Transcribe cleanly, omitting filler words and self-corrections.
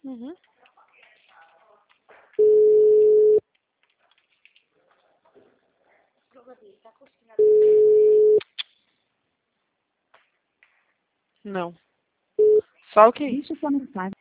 Uhum. Não. Só o que? Deixe sua mensagem.